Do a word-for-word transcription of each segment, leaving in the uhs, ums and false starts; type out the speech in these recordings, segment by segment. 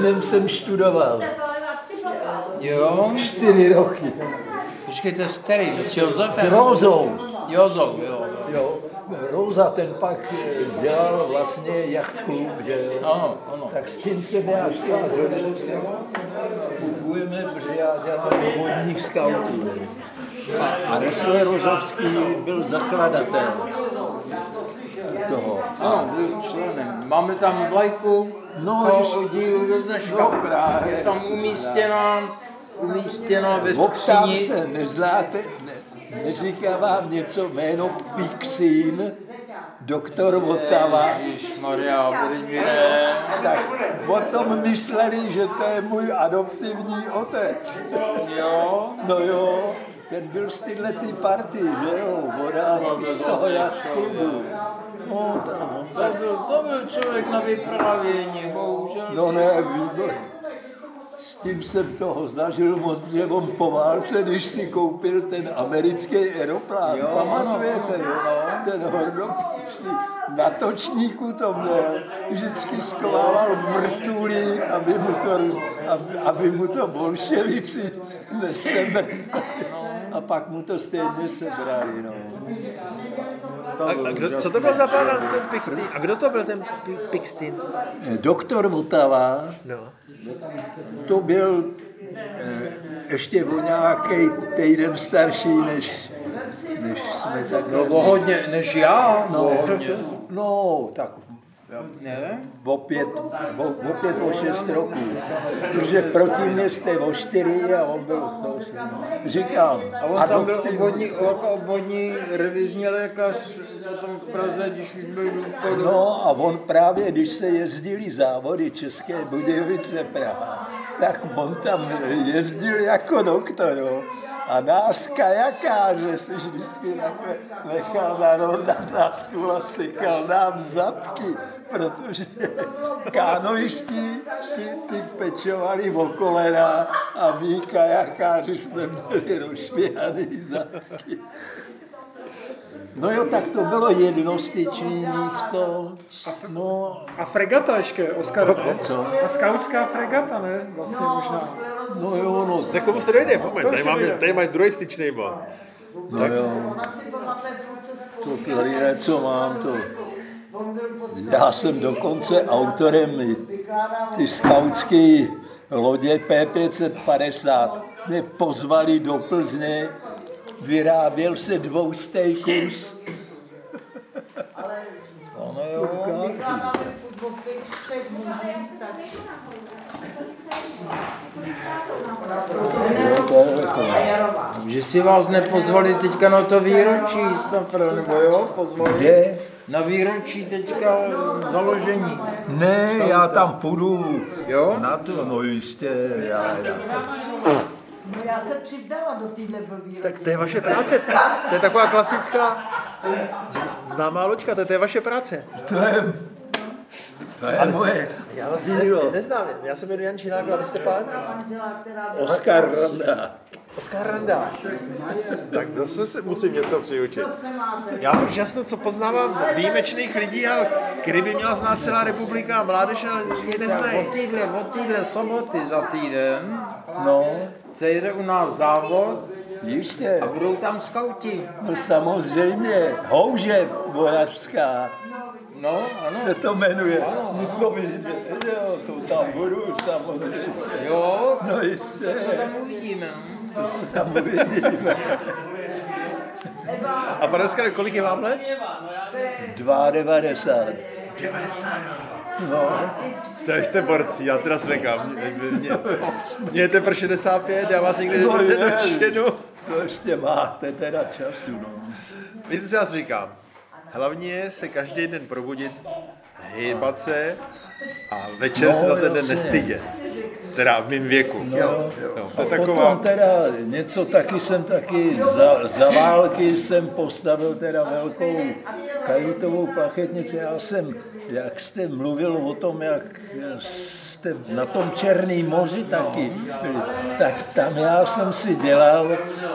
synem jsem študoval. Jo? Čtyři roky. Počkejte, s kterým? S Josefem? S Rózou. Jozou, jo. Jo. Róza ten pak dělal vlastně jachtklub, že jo. Ano, ano. Tak s tím se já šla do se fungujeme, protože já dělám vodních skautů. A, a Ressler Rozovský byl zakladatel toho. Ano, byl členem. Máme tam vlajku No, o oddílu do dneška. No, právě. Je tam umístěná, umístěná ve Optám skříni. se, neznáte, ne, neříká vám něco jméno Pixín, doktor Votava? Ježišmarja, Bridmire. Tak o tom mysleli, že to je můj adoptivní otec. Jo. No jo, ten byl z tyhletý party, že jo, vodář z toho jachtklubu. No, tam, To byl, to byl člověk na vyprávění, bohužel. no ne, výborně. S tím jsem toho zažil moc, že on po válce, když si koupil ten americký aeroplán, Jo, pamatujete, ano, jo? ano. Ten hordopříčný, na točníku to měl, vždycky sklával vrtulí, aby mu to, aby, aby mu to bolševici nesebrali. A pak mu to stejně sebrali, no. A, a kdo, co to byl za pán ten Pixtin? A kdo to byl ten P- Pixtin? Doktor Votava, No. to byl eh, ještě o nějaký týden starší, než, než jsme tak... No, o hodně, než já, No, o hodně. no, tak Ne? o pět, o, o pět, o šest roků. Protože proti mě jste o čtyři a on byl o osm. Říkám, A on tam byl adoptivní- obvodní, jako obvodní revizní lékař potom v Praze, když už byl důchodu. No a on právě, když se jezdili závody České Budějovice Praha, tak on tam jezdil jako doktor, jo. A nás kajakáře si vždycky takhle nechal narovnat na stůl a sekal nám zadky, protože kánoišti ty, ty pečovali o kolena a my kajakáři jsme měli rozšvěhaný zadky. No jo, tak to bylo jednostyčný místo. No, A fregata ještě, Oskar, ne? co? A skautská fregata, ne? Vlastně možná. No jo, no, Tak k tomu se dojde, moment, To tady, ještě máme, dojde. tady mají druhý styčný bod. no jo. To klarinet, co mám, to... Já jsem dokonce autorem i ty skautské lodě P pět set padesát. Mě pozvali do Plzně, vyráběl se dvoustej kurz. No jo. Že si vás nepozvali teďka na to výročí, Stafra, nebo jo, pozvali? Kde? Na výročí teďka založení. Ne, já tam půjdu Jo? na to, no jistě, já, já. No já se přidala do téhle blbý Tak to je vaše práce, to je taková klasická z- známá loďka, to, to je vaše práce. To je, to je moje Já vás ne, dílo. neznám, já se jmenuji Jan Činák, a vy jste pán? manžela, která Oskar Randa. Oskar Randa. Tak zase se musím něco přiučit. se máte. Já už jasno, co poznávám výjimečných lidí, ale kdyby měla znát celá republika a mládež, ale ji neznají. Od týdle, od týdle soboty za týden No, se jede u nás závod jistě. a budou tam skauti. No samozřejmě, Houžev Moravská No, ano. se to jmenuje. Nikomu nejde, jo, to tam budu samozřejmě. Jo, No jistě, co tam uvidíme. to se tam uvidíme. A pane Oskare, kolik je vám let? devadesát dva. devadesát. No, To jste borci, já teda svekám. Mě, mě, mě je teprve šedesát pět, já vás nikdy No je. nedočenu. to ještě máte teda času, no. Víte, co já si říkám? Hlavně je se každý den probudit, hýbat se a večer No, se za ten den jasně. nestydět. Teda v mém věku. No, No, to je potom taková... teda něco taky jsem taky za, za války jsem postavil teda velkou kajutovou plachetnici. Já jsem, jak jste mluvil o tom, jak jste na tom Černém moři taky byli, tak tam já jsem si dělal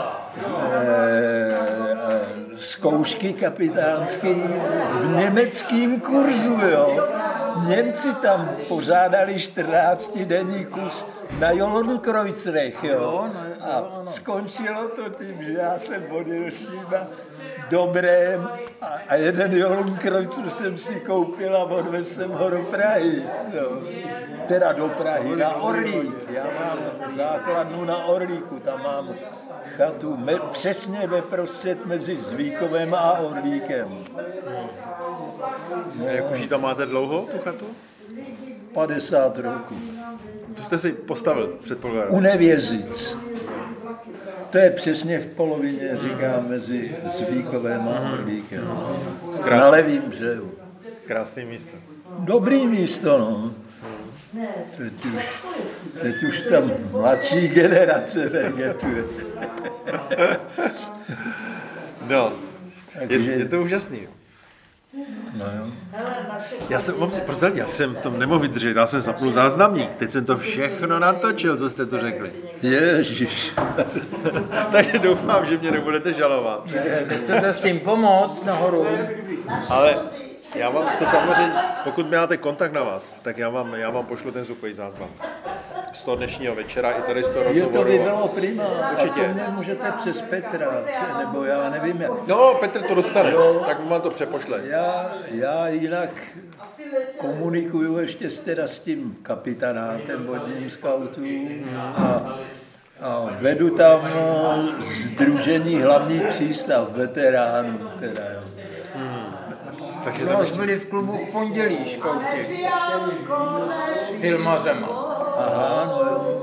eh, zkoušky kapitánský v německém kurzu, jo. Němci tam pořádali čtrnáctidenní kus na Jollenkreuzerech, jo. A skončilo to tím, že já jsem odjel s nima dobrém a, a jeden Jollenkreuzer jsem si koupil a odvezl jsem ho do Prahy, jo. Teda do Prahy, na Orlík. Já mám základnu na Orlíku, tam mám chatu me, přesně ve prostřed mezi Zvíkovem a Orlíkem. No. Jak už ji tam máte dlouho, tu chatu? padesát roků. To jste si postavil, předpokládám. U Nevězic. To je přesně v polovině, říkám, mezi Zvíkovem a Orlíkem. Na levým břehu. Krásné místo. Dobrý místo, no. Teď už, teď už tam mladší generace vegetuje. No, je, je to úžasný. No jo. Já jsem, mám si prozradit, já jsem to nemohl vydržet, já jsem zapnul záznamník, teď jsem to všechno natočil, co jste to řekli. Ježiš. Takže doufám, že mě nebudete žalovat. Chcete s tím pomoct nahoru? Ale já vám to samozřejmě, pokud máte kontakt na vás, tak já vám, já vám pošlu ten zvukový záznam. Z toho dnešního večera i tady z toho Je to by rozhovoru. bylo prima. Určitě. A to mě můžete přes Petra, nebo já nevím jak. No, Petr to dostane, Jo. tak mu vám to přepošle. Já, já jinak komunikuju ještě s, teda s tím kapitánátem vodním skautů a, a vedu tam sdružení hlavní přístav veteránů. Teda, jo. Takže No, tam už ještě... byli v klubu v pondělí škouti. S filmařema. Aha, no jo.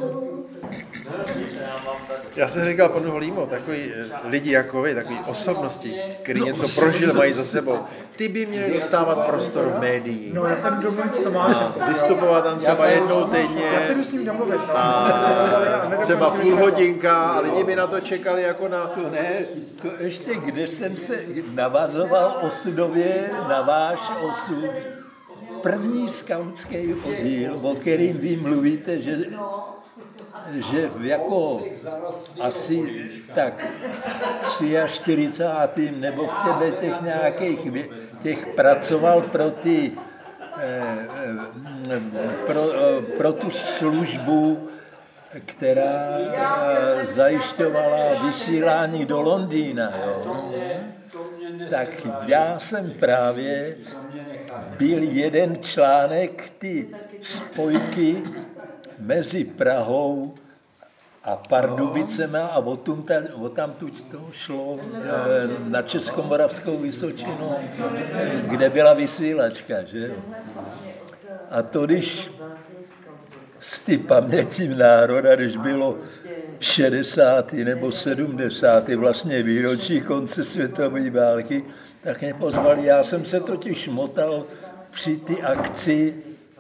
Já jsem říkal panu Holímo, takový eh, lidi jako vy, takový osobnosti, který něco prožili, mají za sebou, ty by měli dostávat prostor v médiích. No, já jsem domluvit s Tomášem. A vystupovat tam třeba jednou týdně, Já se jdu s ním domluvit. No. a třeba půl hodinka a lidi by na to čekali jako na... To ne, to ještě, kde jsem se navazoval osudově na váš osud, první skautský oddíl, o kterým vy mluvíte, že, že jako asi tak čtyřicátým třetím nebo v těchto těch nějakých vě- těch pracoval pro ty eh, eh, pro, eh, pro tu službu, která eh, zajišťovala vysílání do Londýna, jo. Tak já jsem právě byl jeden článek ty spojky mezi Prahou a Pardubicema a o tamtud to šlo na Českomoravskou Vysočinu, kde byla vysílačka, že? A to, když s ty pamětím národa, když bylo šedesátý nebo sedmdesátý vlastně výročí konce světové války, tak mě pozvali. Já jsem se totiž motal při ty akci,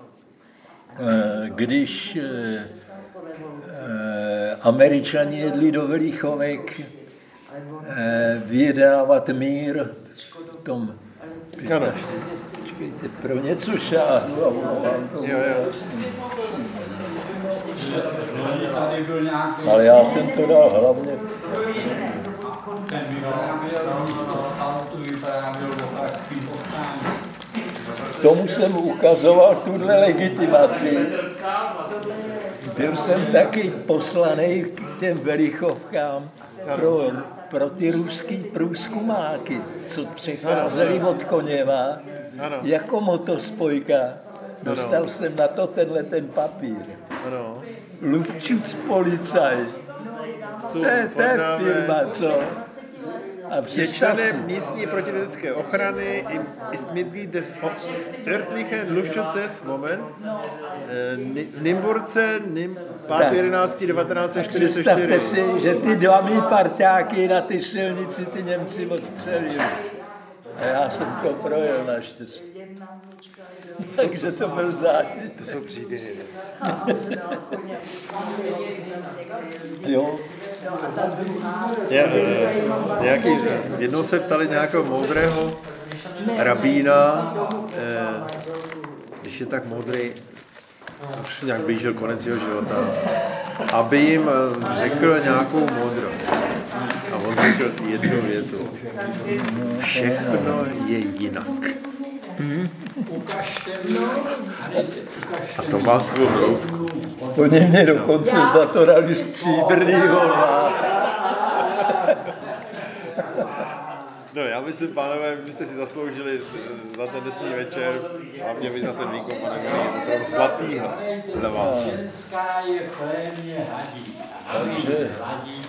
když Američani jedli do Velichovek vyjednávat mír v tom... Ano. Počkejte, pro něco šáhnu a volám to. Jo, jo. Ale já jsem to dal hlavně. Tomu jsem ukazoval tuhle legitimaci. Byl jsem taky poslaný k těm Velichovkám pro, pro ty ruský průzkumáky, co přicházeli od Koněva jako motospojka. Dostal jsem na to tenhle ten papír. Ano. Luftschutz Polizei. To je, to je firma, co? A Je členem místní protiteroristické ochrany, ist Mitglied des örtlichen Luftschutzes, Moment, v Nymburce, pátého jedenáctého devatenáct set čtyřicet čtyři. Představte si, že ty dva mý parťáky na ty silnici ty Němci odstřelili. A já jsem to projel naštěstí. Takže to byl zážit. To jsou příběhy. Jo. Je, nějaký, jednou se ptali nějakého moudrého rabína, eh, když je tak moudrý, už nějak blížil konec jeho života, aby jim řekl nějakou moudrost. A on řekl jednu větu. Všechno je jinak. A to má svou hloubku. Oni mě dokonce za to dali stříbrnýho lva. No já myslím, pánové, vy jste si zasloužili za ten dnesní večer, hlavně vy za ten výkon, pane Milý, opravdu svatýho lva. Takže